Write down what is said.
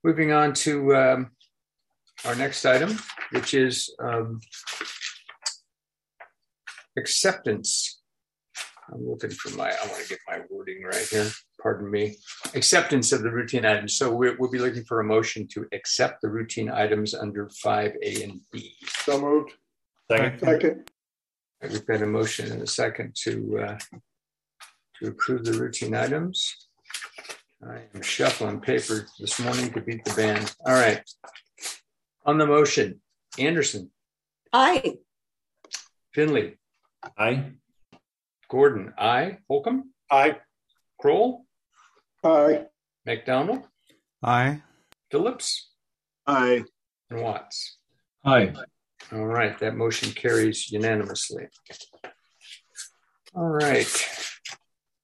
Moving on to our next item, which is acceptance. I'm looking for I want to get my wording right here. Pardon me. Acceptance of the routine items. So we'll be looking for a motion to accept the routine items under 5A and B. So moved. Second. We've got a motion and a second to approve the routine items. I am shuffling paper this morning to beat the band. All right. On the motion, Anderson. Aye. Finley. Aye. Gordon. Aye. Holcomb. Aye. Kroll. Aye. McDonald. Aye. Phillips. Aye. And Watts. Aye. All right. That motion carries unanimously. All right.